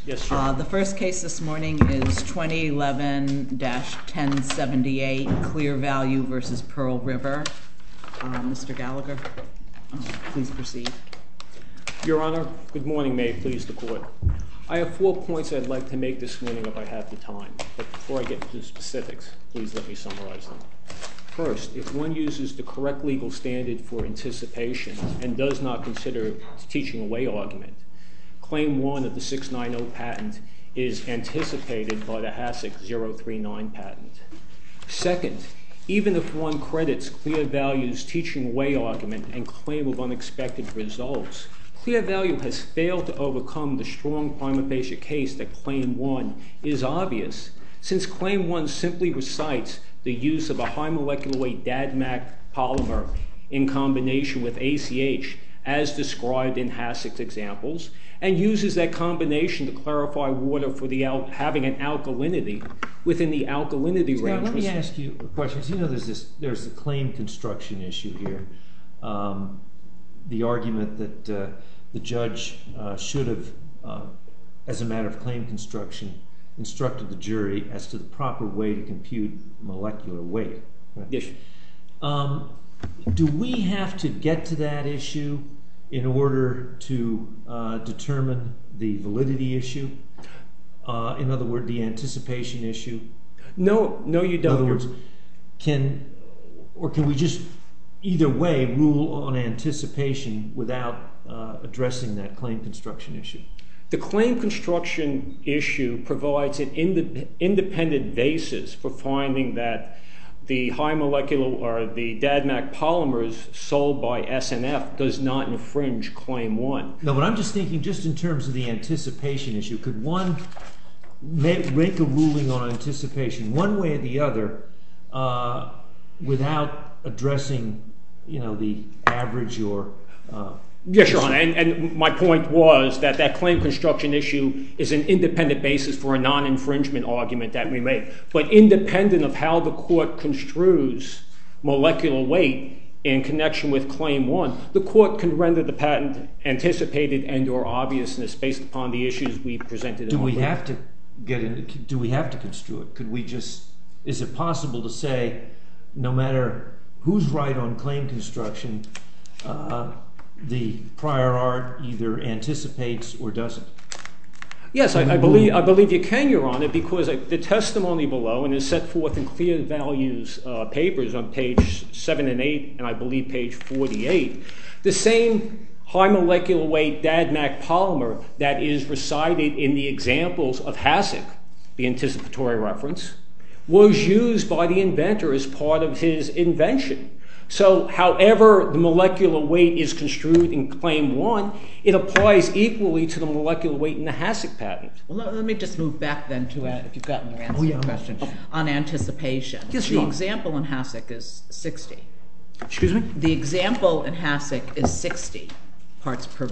Yes, sir. The first case this morning is 2011-1078, Clear Value versus Pearl River. Mr. Gallagher, please proceed. Your Honor, good morning. May it please the Court. I have 4 points I'd like to make this morning if I have the time. But before I get to the specifics, please let me summarize them. First, if one uses the correct legal standard for anticipation and does not consider the teaching away argument, Claim 1 of the 690 patent is anticipated by the HASIC 039 patent. Second, even if one credits Clear Value's teaching away argument and claim of unexpected results, Clear Value has failed to overcome the strong prima facie case that Claim 1 is obvious, since Claim 1 simply recites the use of a high molecular weight DADMAC polymer in combination with ACH as described in HASIC's examples, and uses that combination to clarify water for the having an alkalinity within the alkalinity range. Now, let me ask you a question. So, you know, there's the claim construction issue here. The argument that the judge should have, as a matter of claim construction, instructed the jury as to the proper way to compute molecular weight. Right? Yes. Do we have to get to that issue in order to determine the validity issue? In other words, the anticipation issue? No, you don't. In other words, can we just either way rule on anticipation without addressing that claim construction issue? The claim construction issue provides an independent basis for finding that the high molecular or the DADMAC polymers sold by SNF does not infringe Claim 1. No, but I'm just thinking just in terms of the anticipation issue. Could one make a ruling on anticipation one way or the other without addressing, you know, the average or... Yes, Your Honor, and my point was that that claim construction issue is an independent basis for a non-infringement argument that we make. But independent of how the court construes molecular weight in connection with Claim 1, the court can render the patent anticipated and or obviousness based upon the issues we presented. Do we have to construe it? Could we just... Is it possible to say, no matter who's right on claim construction, the prior art either anticipates or doesn't? Yes, I believe you can, Your Honor, because the testimony below, and is set forth in Clear Value's papers on page 7 and 8, and I believe page 48, the same high molecular weight DADMAC polymer that is recited in the examples of HASIC, the anticipatory reference, was used by the inventor as part of his invention. So however the molecular weight is construed in Claim 1, it applies equally to the molecular weight in the HASIC patent. Well, let me just move back then to, if you've gotten your answer to the question, on anticipation. Yes, the example in HASIC is 60. Excuse me? The example in HASIC is 60 parts per...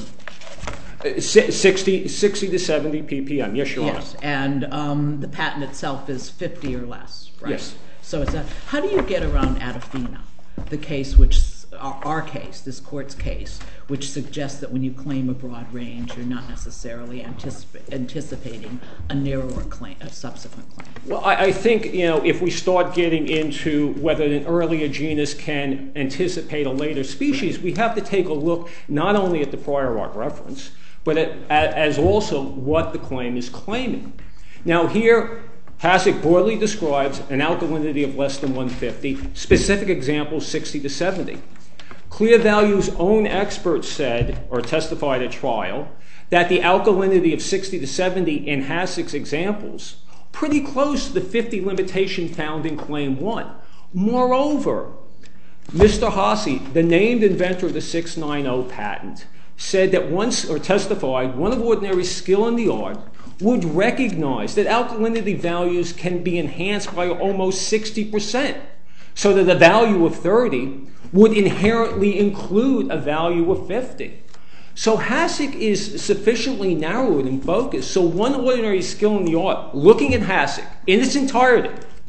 60 to 70 ppm, yes, Your Honor. Yes, and the patent itself is 50 or less, right? Yes. So it's how do you get around Adafina? The case which, our case, this court's case, which suggests that when you claim a broad range, you're not necessarily anticipating a narrower claim, a subsequent claim. Well, I think, you know, if we start getting into whether an earlier genus can anticipate a later species, we have to take a look not only at the prior art reference, but as also what the claim is claiming. Now here, HASIC broadly describes an alkalinity of less than 150, specific examples 60 to 70. Clear Value's own experts said, or testified at trial, that the alkalinity of 60 to 70 in HASIC's examples, pretty close to the 50 limitation found in Claim 1. Moreover, Mr. Hasse, the named inventor of the 690 patent, said that testified one of ordinary skill in the art would recognize that alkalinity values can be enhanced by almost 60%, so that a value of 30 would inherently include a value of 50. So HASIC is sufficiently narrowed and focused, so one ordinary skill in the art, looking at HASIC in its entirety,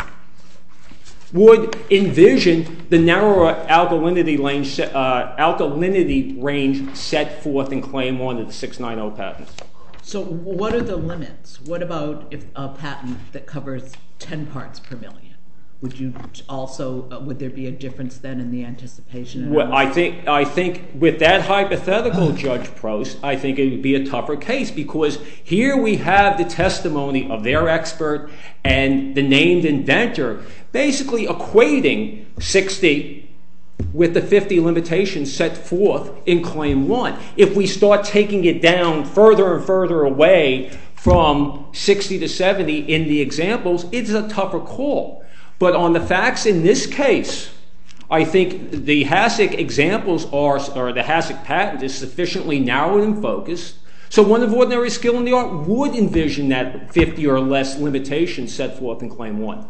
would envision the narrower alkalinity range set forth in Claim 1 of the 690 patent. So what are the limits? What about if a patent that covers 10 parts per million? Would you also, would there be a difference then in the anticipation? Well, I think with that hypothetical, Judge Prost, I think it would be a tougher case, because here we have the testimony of their expert and the named inventor basically equating 60 with the 50 limitations set forth in Claim 1. If we start taking it down further and further away from 60 to 70 in the examples, it's a tougher call. But on the facts in this case, I think the HASIC examples or the HASIC patent is sufficiently narrow and focused, so one of ordinary skill in the art would envision that 50 or less limitations set forth in Claim 1.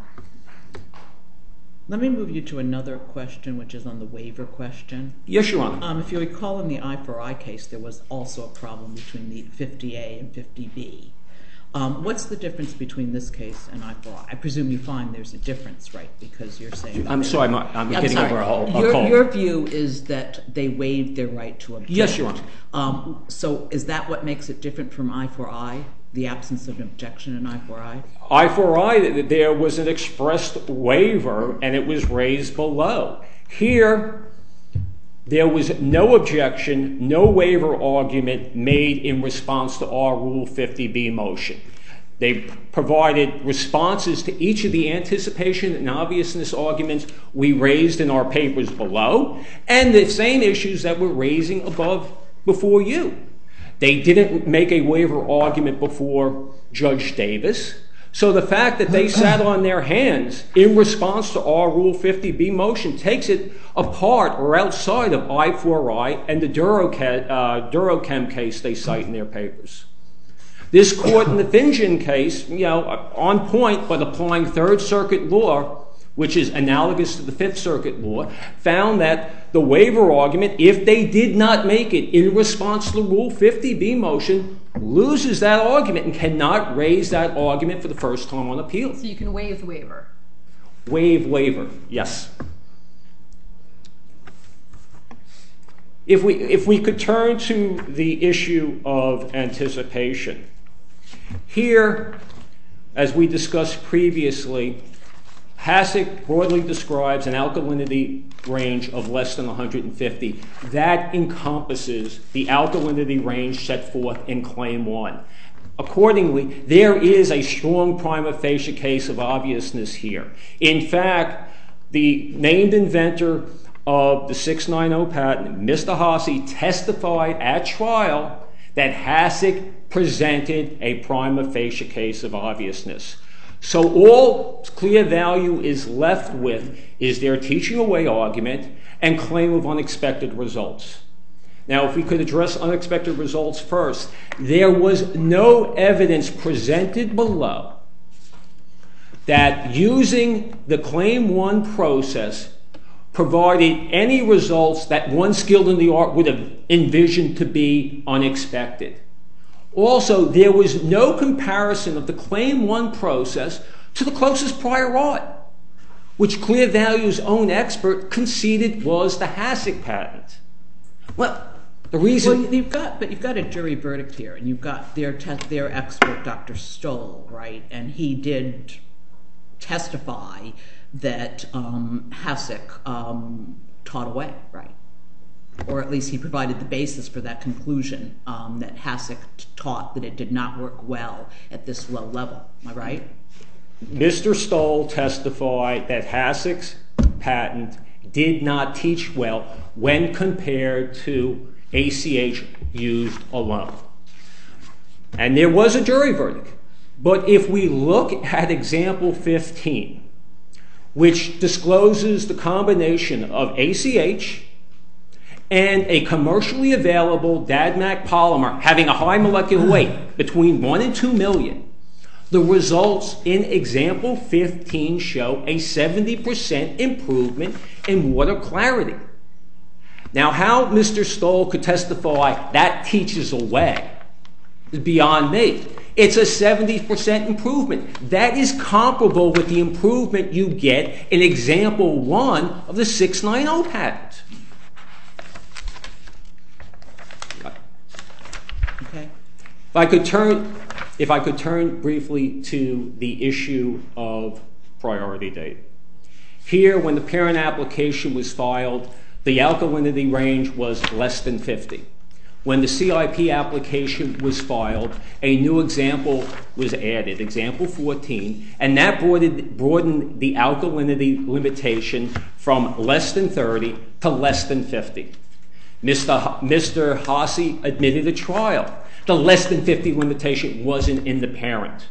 Let me move you to another question, which is on the waiver question. Yes, Your Honor. If you recall, in the I4I case, there was also a problem between the 50A and 50B. What's the difference between this case and I4I? I presume you find there's a difference, right? Because you're saying... I'm sorry, I'm getting over a call. Your view is that they waived their right to object. Yes, Your Honor. So is that what makes it different from I4I, the absence of an objection in I4I? I4I, there was an expressed waiver, and it was raised below. Here, there was no objection, no waiver argument made in response to our Rule 50B motion. They provided responses to each of the anticipation and obviousness arguments we raised in our papers below, and the same issues that we're raising before you. They didn't make a waiver argument before Judge Davis. So the fact that they sat on their hands in response to our Rule 50B motion takes it apart or outside of I4I and the Durochem case they cite in their papers. This court in the Finjan case, on point but applying Third Circuit law, which is analogous to the Fifth Circuit law, found that the waiver argument, if they did not make it in response to the Rule 50B motion, loses that argument and cannot raise that argument for the first time on appeal. So you can waive the waiver? Waiver, yes. If we could turn to the issue of anticipation. Here, as we discussed previously, HASIC broadly describes an alkalinity range of less than 150. That encompasses the alkalinity range set forth in Claim 1. Accordingly, there is a strong prima facie case of obviousness here. In fact, the named inventor of the 690 patent, Mr. Haase, testified at trial that HASIC presented a prima facie case of obviousness. So all Clear Value is left with is their teaching away argument and claim of unexpected results. Now, if we could address unexpected results first, there was no evidence presented below that using the Claim 1 process provided any results that one skilled in the art would have envisioned to be unexpected. Also, there was no comparison of the Claim 1 process to the closest prior art, which Clear Value's own expert conceded was the HASIC patent. Well, the reason... Well, you've got a jury verdict here, and you've got their expert, Dr. Stoll, right? And he did testify that HASIC taught away, right? Or at least he provided the basis for that conclusion, that HASIC taught that it did not work well at this low level. Am I right? Mr. Stoll testified that HASIC's patent did not teach well when compared to ACH used alone. And there was a jury verdict. But if we look at example 15, which discloses the combination of ACH and a commercially available DADMAC polymer having a high molecular weight between 1 and 2 million, the results in example 15 show a 70% improvement in water clarity. Now, how Mr. Stoll could testify that teaches away is beyond me. It's a 70% improvement. That is comparable with the improvement you get in example 1 of the 690 patent. Okay. If I could turn briefly to the issue of priority date. Here, when the parent application was filed, the alkalinity range was less than 50. When the CIP application was filed, a new example was added, example 14, and that broadened the alkalinity limitation from less than 30 to less than 50. Mr. Hasse admitted at trial the less than 50 limitation wasn't in the parent.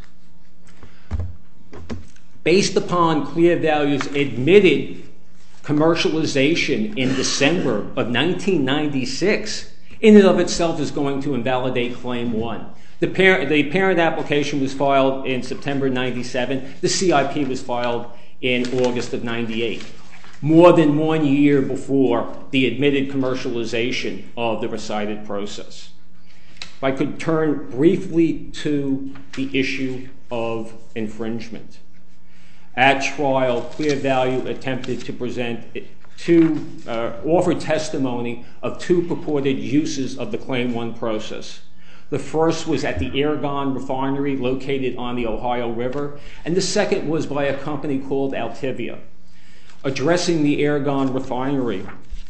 Based upon Clear Value's admitted commercialization in December of 1996, in and of itself is going to invalidate Claim 1. The parent application was filed in September 97. The CIP was filed in August of 98, more than 1 year before the admitted commercialization of the recited process. If I could turn briefly to the issue of infringement. At trial, Clear Value attempted to present offer testimony of two purported uses of the Claim 1 process. The first was at the Argonne refinery located on the Ohio River, and the second was by a company called Altivia. Addressing the Argonne refinery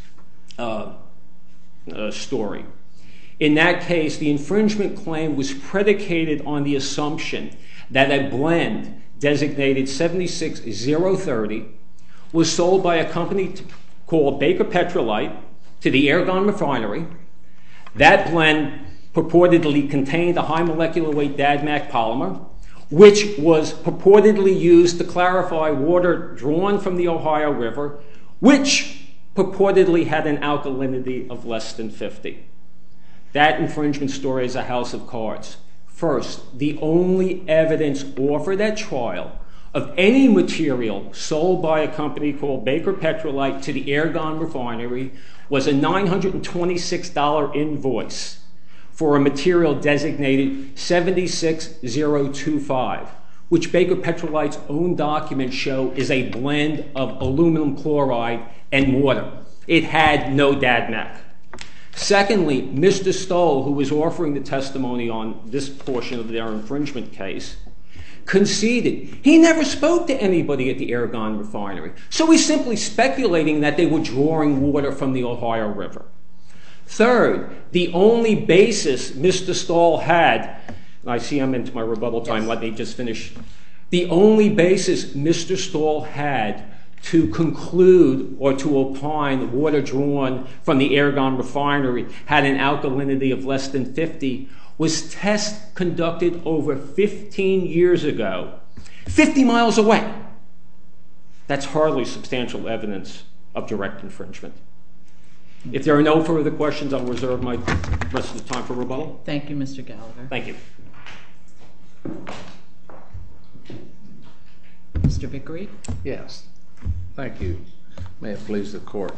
story. In that case, the infringement claim was predicated on the assumption that a blend designated 76030 was sold by a company called Baker Petrolite to the Argonne refinery. That blend purportedly contained a high molecular weight DADMAC polymer, which was purportedly used to clarify water drawn from the Ohio River, which purportedly had an alkalinity of less than 50. That infringement story is a house of cards. First, the only evidence offered at trial of any material sold by a company called Baker Petrolite to the Argonne refinery was a $926 invoice for a material designated 76025, which Baker Petrolite's own documents show is a blend of aluminum chloride and water. It had no DADMAC. Secondly, Mr. Stoll, who was offering the testimony on this portion of their infringement case, conceded he never spoke to anybody at the Argonne refinery. So he's simply speculating that they were drawing water from the Ohio River. Third, the only basis Mr. Stoll had, and I see I'm into my rebuttal time, let me just finish. The only basis Mr. Stoll had to conclude or to opine water drawn from the Argonne refinery had an alkalinity of less than 50 was tests conducted over 15 years ago, 50 miles away. That's hardly substantial evidence of direct infringement. If there are no further questions, I'll reserve my rest of the time for rebuttal. Thank you, Mr. Gallagher. Thank you. Mr. Vickery? Yes. Thank you. May it please the court.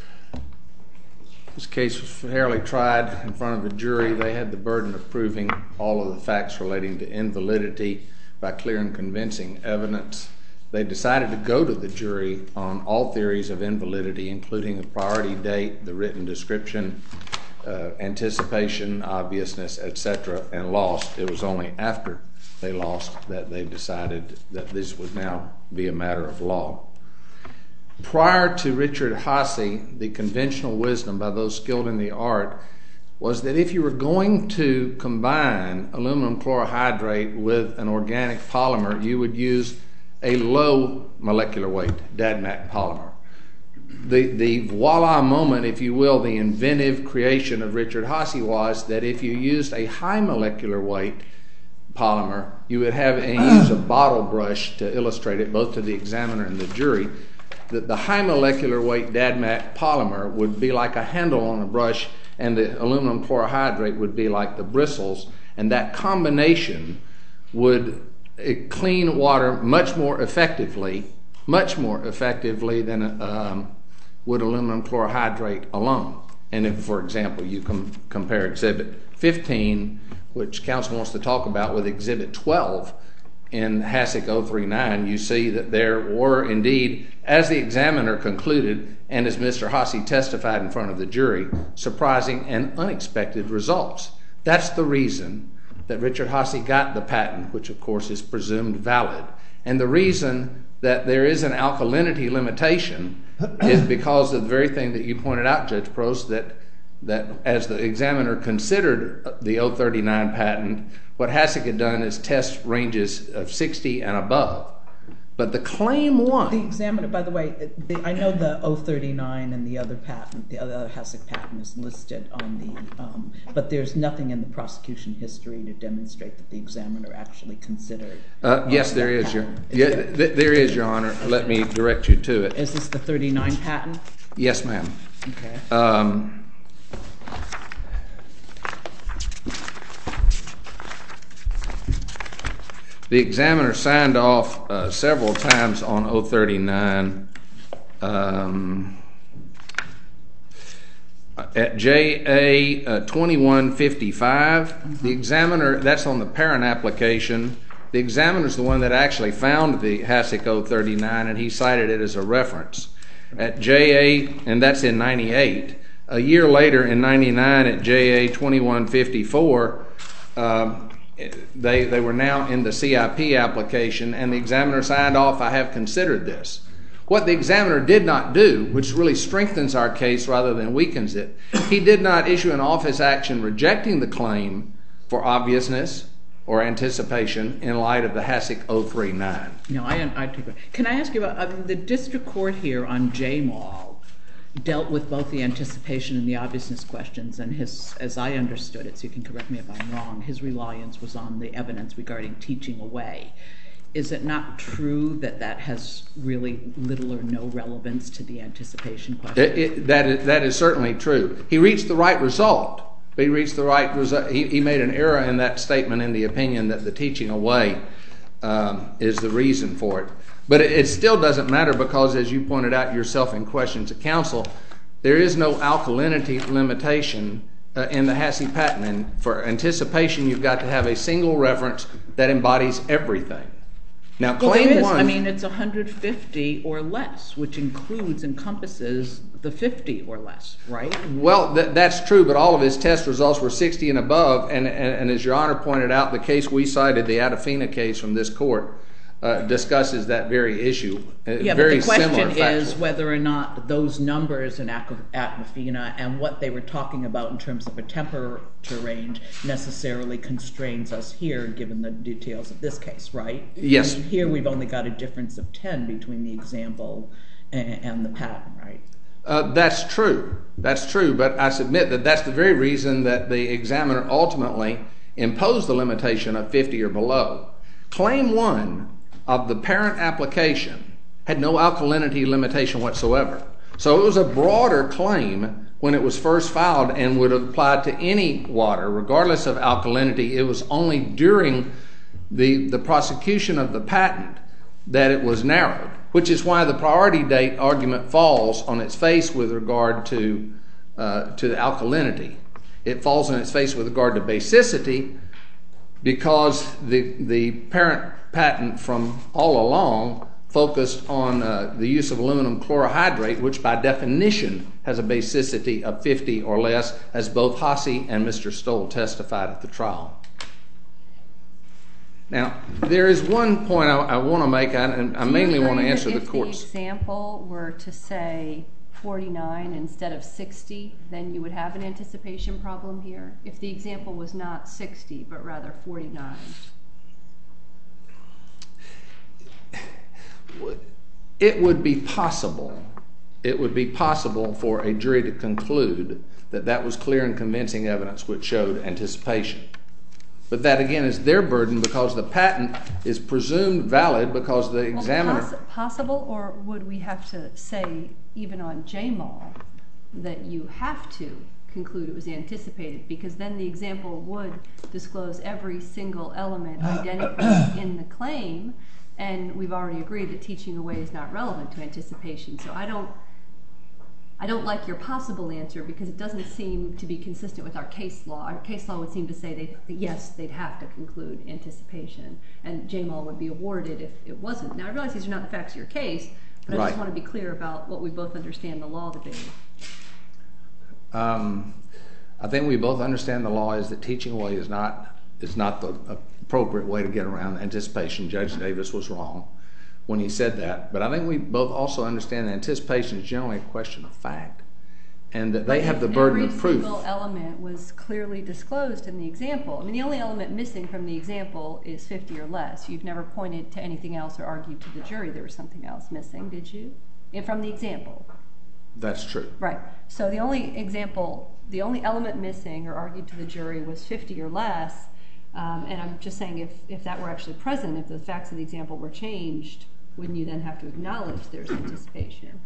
This case was fairly tried in front of a jury. They had the burden of proving all of the facts relating to invalidity by clear and convincing evidence. They decided to go to the jury on all theories of invalidity, including the priority date, the written description, anticipation, obviousness, etc., and lost. It was only after they lost that they decided that this would now be a matter of law. Prior to Richard Hasse, the conventional wisdom by those skilled in the art was that if you were going to combine aluminum chlorohydrate with an organic polymer, you would use a low molecular weight DADMAC polymer. The voila moment, if you will, the inventive creation of Richard Hasse was that if you used a high molecular weight polymer, you would have, and use a bottle brush to illustrate it both to the examiner and the jury, that the high molecular weight DADMAC polymer would be like a handle on a brush and the aluminum chlorohydrate would be like the bristles, and that combination would clean water much more effectively than would aluminum chlorohydrate alone. And if, for example, you compare Exhibit 15, which counsel wants to talk about, with Exhibit 12 in HASIC 039, you see that there were indeed, as the examiner concluded, and as Mr. Hasse testified in front of the jury, surprising and unexpected results. That's the reason that Richard Hasse got the patent, which of course is presumed valid. And the reason that there is an alkalinity limitation is because of the very thing that you pointed out, Judge Prost, that as the examiner considered the 039 patent, what Hasse had done is test ranges of 60 and above. But the claim one... The examiner, by the way, I know the 039 and the other patent, the other Hasse patent is listed on the... but there's nothing in the prosecution history to demonstrate that the examiner actually considered... yes, there is, there is, Your Honor. Okay. Let me direct you to it. Is this the 39 patent? Yes, ma'am. Okay. The examiner signed off several times on 039. At JA 2155, the examiner, that's on the parent application, the examiner's the one that actually found the Hasse 039, and he cited it as a reference. At JA, and that's in 98, a year later in 99 at JA 2154, they were now in the CIP application, and the examiner signed off, I have considered this. What the examiner did not do, which really strengthens our case rather than weakens it, he did not issue an office action rejecting the claim for obviousness or anticipation in light of the Hasse 039. No, can I ask you about the district court here on Jamal dealt with both the anticipation and the obviousness questions, and his, as I understood it, so you can correct me if I'm wrong, his reliance was on the evidence regarding teaching away. Is it not true that that has really little or no relevance to the anticipation question? That is certainly true. He reached the right result. But he reached the right result. He made an error in that statement in the opinion that the teaching away is the reason for it. But it still doesn't matter because, as you pointed out yourself in questions to counsel, there is no alkalinity limitation in the Hasse patent. And for anticipation, you've got to have a single reference that embodies everything. Now, claim one... I mean, it's 150 or less, which encompasses the 50 or less, right? Well, that's true, but all of his test results were 60 and above, and as Your Honor pointed out, the case we cited, the Adafina case from this court, discusses that very issue. Yeah, but the question is whether or not those numbers in Adafina and what they were talking about in terms of a temperature range necessarily constrains us here, given the details of this case, right? Yes. I mean, here we've only got a difference of 10 between the example and the patent, right? That's true. That's true, but I submit that that's the very reason that the examiner ultimately imposed the limitation of 50 or below. Claim one of the parent application had no alkalinity limitation whatsoever. So it was a broader claim when it was first filed and would have applied to any water, regardless of alkalinity. It was only during the prosecution of the patent that it was narrowed, which is why the priority date argument falls on its face with regard to the alkalinity. It falls on its face with regard to basicity because the parent patent from all along focused on the use of aluminum chlorohydrate, which by definition has a basicity of 50 or less, as both Hasse and Mr. Stoll testified at the trial. Now, there is one point I want to make, and I mainly want to answer the court's... If the example were to say 49 instead of 60, then you would have an anticipation problem here? If the example was not 60, but rather 49? It would be possible. It would be possible for a jury to conclude that that was clear and convincing evidence which showed anticipation. But that, again, is their burden because the patent is presumed valid because the examiner... Possible, or would we have to say, even on Jamal, that you have to conclude it was anticipated, because then the example would disclose every single element identically in the claim, and we've already agreed that teaching away is not relevant to anticipation. So I don't like your possible answer because it doesn't seem to be consistent with our case law. Our case law would seem to say that yes, they'd have to conclude anticipation, and Jamal would be awarded if it wasn't. Now, I realize these are not the facts of your case, but I just want to be clear about what we both understand the law to be. I think we both understand the law is that teaching away is not is not the appropriate way to get around anticipation. Judge Davis was wrong when he said that. But I think we both also understand that anticipation is generally a question of fact, and that they have the burden of proof. Every single element was clearly disclosed in the example. I mean, the only element missing from the example is 50 or less. You've never pointed to anything else or argued to the jury there was something else missing, did you? From the example. That's true. Right. So the only element missing or argued to the jury was 50 or less. And I'm just saying if that were actually present, if the facts of the example were changed, wouldn't you then have to acknowledge there's anticipation?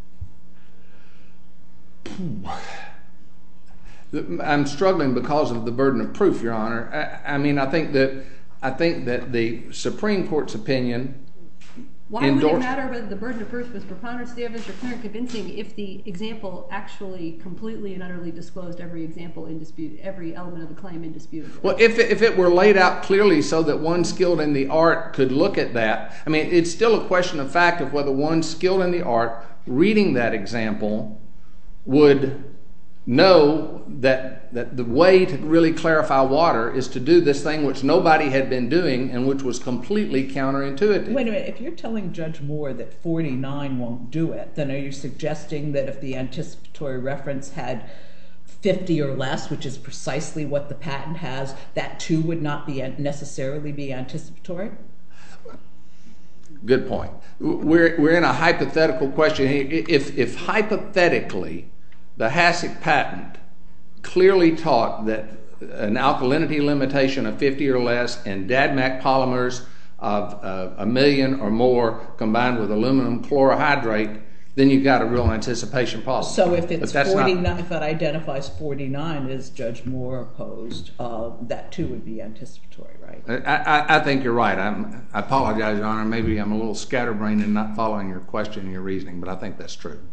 I'm struggling because of the burden of proof, Your Honor. I mean, I think that the Supreme Court's opinion. Why would it matter whether the burden of proof was preponderance of the evidence or clear and convincing if the example actually completely and utterly disclosed every element of the claim indisputably? Well, if it were laid out clearly so that one skilled in the art could look at that, I mean, it's still a question of fact of whether one skilled in the art reading that example would know that the way to really clarify water is to do this thing which nobody had been doing and which was completely counterintuitive. Wait a minute, if you're telling Judge Moore that 49 won't do it, then are you suggesting that if the anticipatory reference had 50 or less, which is precisely what the patent has, that too would not necessarily be anticipatory? Good point. We're in a hypothetical question here. If hypothetically the Hasek patent clearly taught that an alkalinity limitation of 50 or less and DADMAC polymers of 1 million or more combined with aluminum chlorohydrate, then you've got a real anticipation problem. So if it's 49, if it identifies 49 as Judge Moore opposed, that too would be anticipatory, right? I think you're right. I apologize, Your Honor. Maybe I'm a little scatterbrained and not following your question and your reasoning, but I think that's true.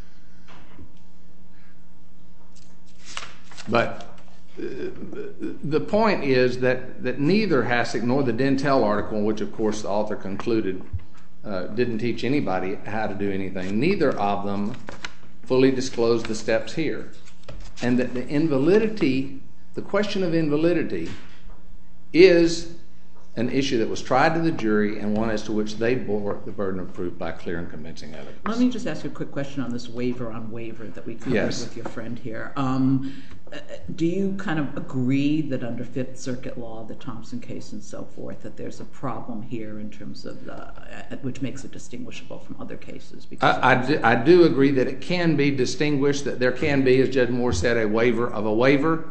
But the point is that neither Hasek nor the Dentel article, which of course the author concluded didn't teach anybody how to do anything, neither of them fully disclosed the steps here. And that the invalidity, the question of invalidity, is an issue that was tried to the jury and one as to which they bore the burden of proof by clear and convincing evidence. Let me just ask you a quick question on this waiver on waiver that we covered with your friend here. Do you kind of agree that under Fifth Circuit law, the Thompson case and so forth, that there's a problem here in terms of which makes it distinguishable from other cases? I do agree that it can be distinguished, that there can be, as Judge Moore said, a waiver of a waiver.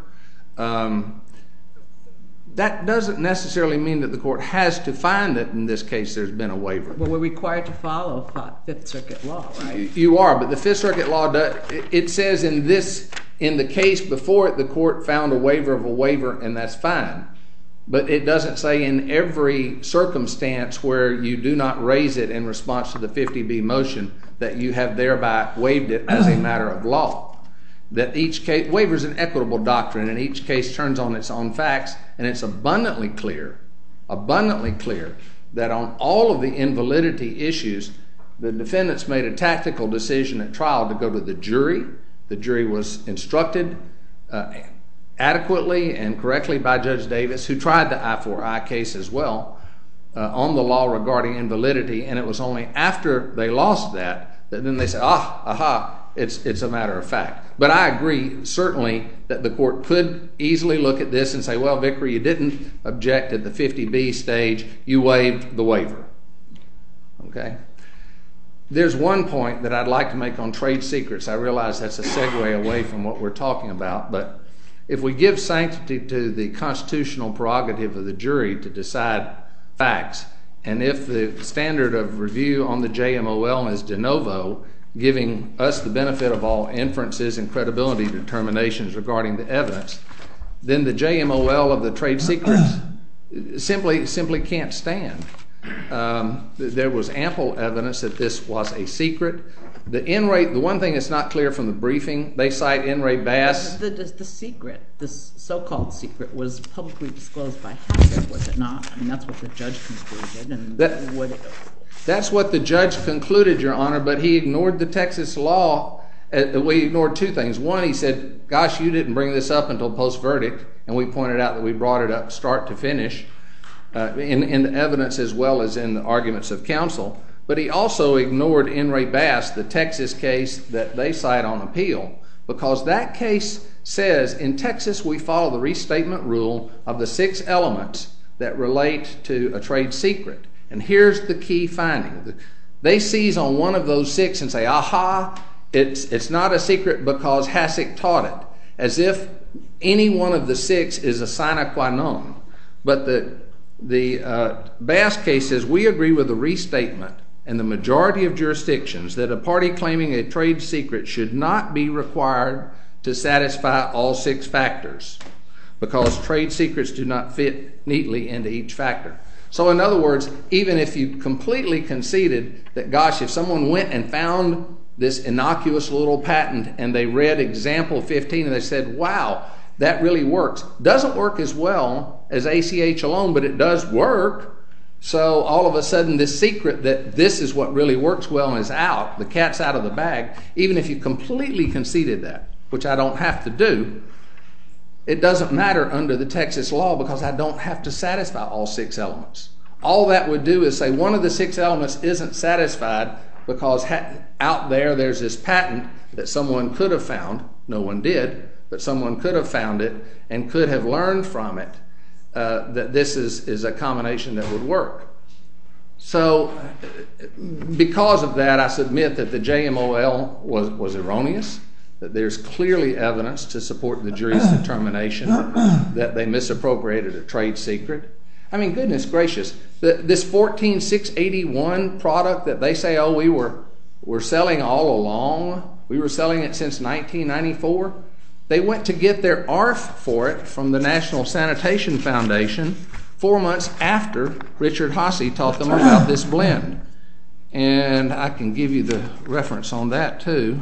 That doesn't necessarily mean that the court has to find that in this case there's been a waiver. Well, we're required to follow Fifth Circuit law, right? You are, but the Fifth Circuit law, it says in the case before it, the court found a waiver of a waiver, and that's fine. But it doesn't say in every circumstance where you do not raise it in response to the 50B motion that you have thereby waived it as a matter of law. That each case, waiver is an equitable doctrine, and each case turns on its own facts, and it's abundantly clear that on all of the invalidity issues, the defendants made a tactical decision at trial to go to the jury. The jury was instructed adequately and correctly by Judge Davis, who tried the I-4I case as well, on the law regarding invalidity, and it was only after they lost that then they said, it's a matter of fact. But I agree, certainly, that the court could easily look at this and say, well, Vickery, you didn't object at the 50B stage. You waived the waiver. Okay? There's one point that I'd like to make on trade secrets. I realize that's a segue away from what we're talking about, but if we give sanctity to the constitutional prerogative of the jury to decide facts, and if the standard of review on the JMOL is de novo, giving us the benefit of all inferences and credibility determinations regarding the evidence, then the JMOL of the trade secrets simply can't stand. There was ample evidence that this was a secret. The one thing that's not clear from the briefing, they cite N. Ray Bass. The secret, this so-called secret, was publicly disclosed by Hasek, was it not? I mean, that's what the judge concluded. And that's what the judge concluded, Your Honor, but he ignored the Texas law. He ignored two things. One, he said, gosh, you didn't bring this up until post-verdict. and we pointed out that we brought it up start to finish in the evidence as well as in the arguments of counsel. But he also ignored In re Bass, the Texas case that they cite on appeal, because that case says in Texas we follow the restatement rule of the 6 elements that relate to a trade secret. And here's the key finding. They seize on one of those 6 and say, aha, it's not a secret because Hasek taught it, as if any one of the 6 is a sine qua non. But the Bass case says, we agree with the restatement and the majority of jurisdictions that a party claiming a trade secret should not be required to satisfy all 6 factors because trade secrets do not fit neatly into each factor. So in other words, even if you completely conceded that, gosh, if someone went and found this innocuous little patent and they read example 15 and they said, wow, that really works. Doesn't work as well as ACH alone, but it does work. So all of a sudden this secret that this is what really works well is out. The cat's out of the bag. Even if you completely conceded that, which I don't have to do, it doesn't matter under the Texas law because I don't have to satisfy all 6 elements. All that would do is say one of the 6 elements isn't satisfied because out there's this patent that someone could have found. No one did, but someone could have found it and could have learned from it that this is a combination that would work. So because of that, I submit that the JMOL was erroneous, that there's clearly evidence to support the jury's determination that they misappropriated a trade secret. I mean, goodness gracious, this 14681 product that they say, oh, we were selling all along, we were selling it since 1994, they went to get their ARF for it from the National Sanitation Foundation 4 months after Richard Hasse taught them about this blend. And I can give you the reference on that too.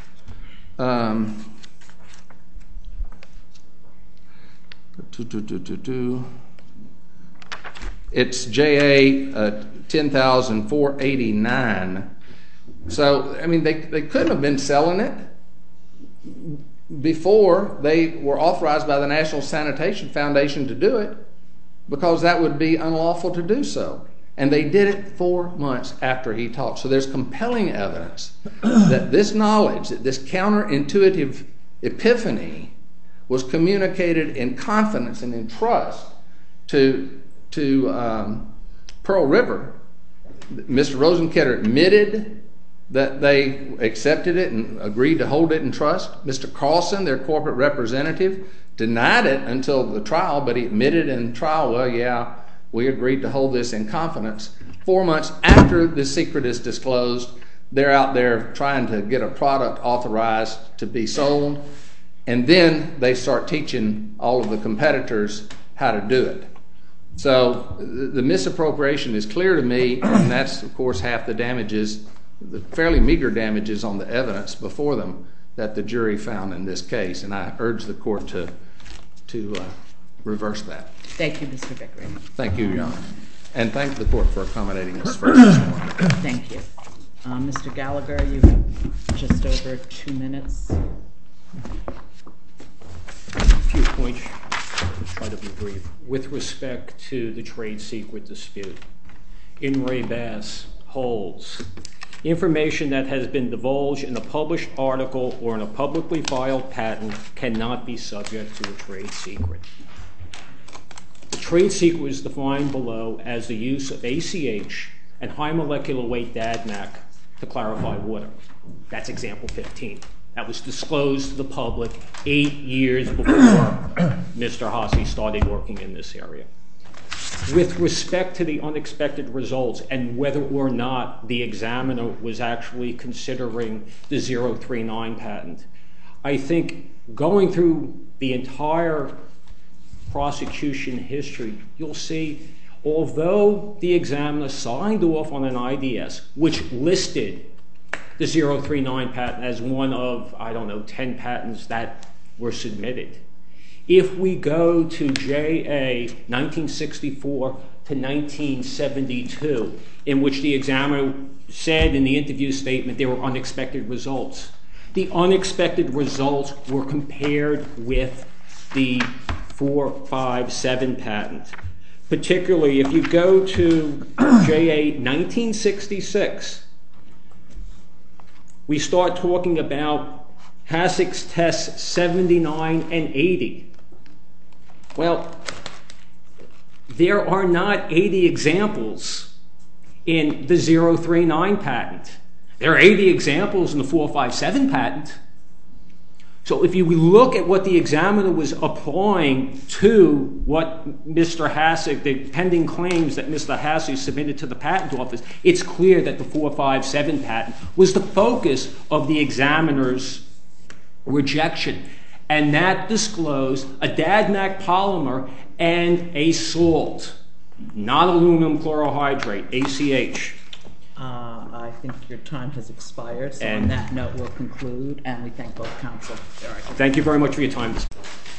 It's JA 10,489. So, I mean, they couldn't have been selling it before they were authorized by the National Sanitation Foundation to do it, because that would be unlawful to do so. And they did it 4 months after he taught. So there's compelling evidence that this knowledge, that this counterintuitive epiphany was communicated in confidence and in trust to Pearl River. Mr. Rosenketter admitted that they accepted it and agreed to hold it in trust. Mr. Carlson, their corporate representative, denied it until the trial, but he admitted in trial, well, yeah, we agreed to hold this in confidence. 4 months after the secret is disclosed, they're out there trying to get a product authorized to be sold, and then they start teaching all of the competitors how to do it. So the misappropriation is clear to me, and that's, of course, half the damages, the fairly meager damages on the evidence before them that the jury found in this case, and I urge the court to reverse that. Thank you, Mr. Vickery. Thank you, Your Honor. And thank the court for accommodating us first this morning. Thank you. Mr. Gallagher, you have just over 2 minutes. A few points. I'll try to be brief. With respect to the trade secret dispute, In re Bass holds information that has been divulged in a published article or in a publicly filed patent cannot be subject to a trade secret. The trade secret is defined below as the use of ACH and high molecular weight DADMAC to clarify water. That's example 15. That was disclosed to the public 8 years before Mr. Hasse started working in this area. With respect to the unexpected results and whether or not the examiner was actually considering the 039 patent, I think going through the entire prosecution history, you'll see, although the examiner signed off on an IDS which listed the 039 patent as one of, 10 patents that were submitted, if we go to JA 1964 to 1972, in which the examiner said in the interview statement there were unexpected results, the unexpected results were compared with the 457 patent. Particularly if you go to JA 1966, we start talking about Hasek's tests 79 and 80. Well, there are not 80 examples in the 039 patent. There are 80 examples in the 457 patent. So if you look at what the examiner was applying to what Mr. Hasek, the pending claims that Mr. Hasek submitted to the patent office, it's clear that the 457 patent was the focus of the examiner's rejection. And that disclosed a DADMAC polymer and a salt, not aluminum chlorohydrate, ACH. I think your time has expired, so on that note we'll conclude, and we thank both counsel. Thank you very much for your time.